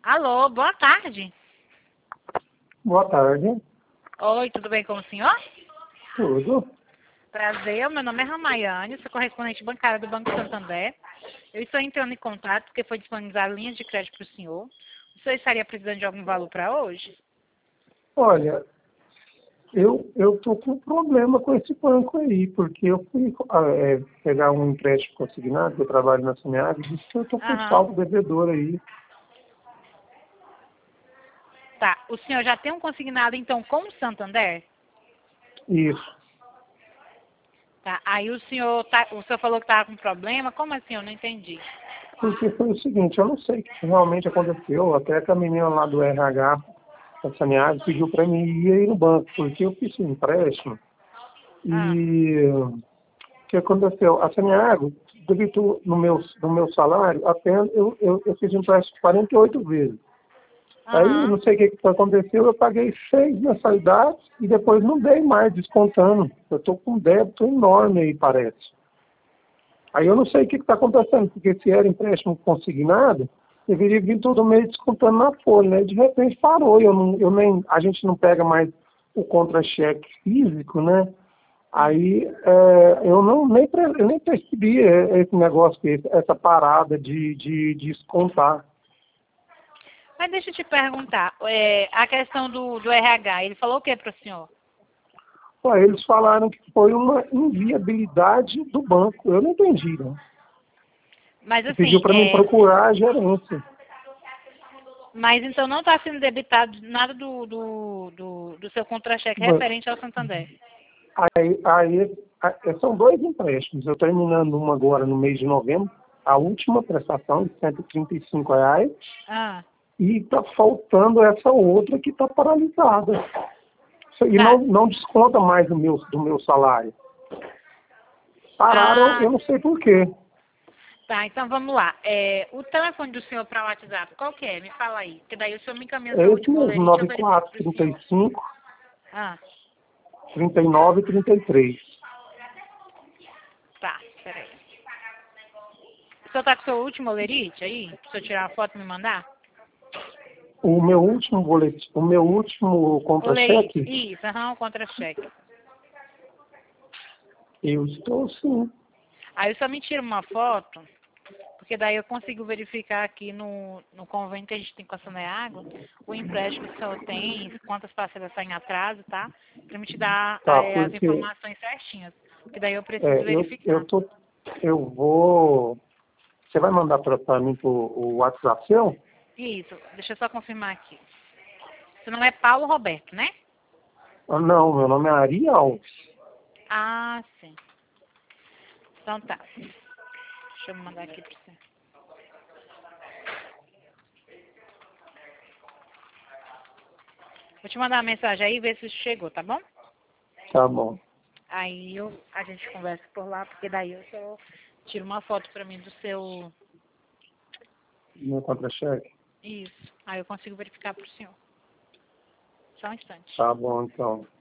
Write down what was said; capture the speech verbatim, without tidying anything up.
Alô, boa tarde. Boa tarde. Oi, tudo bem com o senhor? Tudo. Prazer, meu nome é Ramayane, sou correspondente bancária do Banco Santander. Eu estou entrando em contato porque foi disponibilizada linha de crédito para o senhor. O senhor estaria precisando de algum valor para hoje? Olha, eu eu tô com problema com esse banco aí, porque eu fui ah, é, pegar um empréstimo consignado, que eu trabalho na Saneago, e disse que eu tô com Aham. saldo devedor aí. Tá, o senhor já tem um consignado então com o Santander? Isso. Tá, aí o senhor, tá, o senhor falou que estava com problema, como assim? Eu não entendi. Porque foi o seguinte, eu não sei o que realmente aconteceu, até que a menina lá do R H da Saneago pediu para mim ir aí no banco, porque eu fiz um empréstimo Ah, e o que aconteceu? A Saneago debitou no meu, no meu salário, apenas eu, eu, eu fiz um empréstimo quarenta e oito vezes. Aí, aham. não sei o que, que aconteceu, eu paguei seis mensalidades e depois não dei mais, descontando. Eu estou com um débito enorme aí, parece. Aí eu não sei o que está acontecendo, porque se era empréstimo consignado, deveria vir todo mês descontando na folha, né? De repente parou, eu não, eu nem, a gente não pega mais o contra-cheque físico, né? Aí é, eu não nem, pre- eu nem percebi é, esse negócio, essa parada de, de, de descontar. Mas deixa eu te perguntar, é, a questão do, do R H, ele falou o que para o senhor? Pô, eles falaram que foi uma inviabilidade do banco. Eu não entendi, né? Mas Ele pediu assim, para mim é, procurar a gerência. mas então não está sendo debitado nada do, do, do, do seu contra-cheque Bom, referente ao Santander. Aí, aí, aí, são dois empréstimos. Eu terminando uma agora no mês de novembro, a última prestação de cento e trinta e cinco reais, Ah, e está faltando essa outra que está paralisada. E tá. não, não desconta mais do meu, do meu salário. Pararam, Ah, eu não sei por quê. tá, então vamos lá. É, o telefone do senhor para o WhatsApp, qual que é? Me fala aí. Porque daí o senhor me encaminha É seu esse último mesmo, lerite, eu nove verifico quatro para o trinta e senhor. cinco Ah, trinta e nove trinta e três. tá, peraí. O senhor tá com seu último lerite aí? Pra eu tirar uma foto e me mandar? O meu último boletim, o meu último Olerite, contra-cheque, isso, aham, o contra-cheque. eu estou sim. Aí o senhor me tira uma foto, porque daí eu consigo verificar aqui no, no convênio que a gente tem com a Saneago, o empréstimo que o senhor tem, quantas parcelas estão em atraso, tá? Pra me te dar Tá, eh, as porque informações certinhas. Porque daí eu preciso é, eu, verificar. eu tô. Eu vou. Você vai mandar para mim pro, o WhatsApp seu? Isso, deixa eu só confirmar aqui. Seu nome é Paulo Roberto, né? Ah, não, meu nome é Ari Alves. Ah, sim. Então tá. Deixa eu mandar aqui pra você. Vou te mandar uma mensagem aí e ver se chegou, tá bom? Tá bom. Aí eu, a gente conversa por lá, porque daí eu só tiro uma foto pra mim do seu. Meu contra-cheque? Isso. Aí eu consigo verificar pro senhor. Só um instante. Tá bom, então.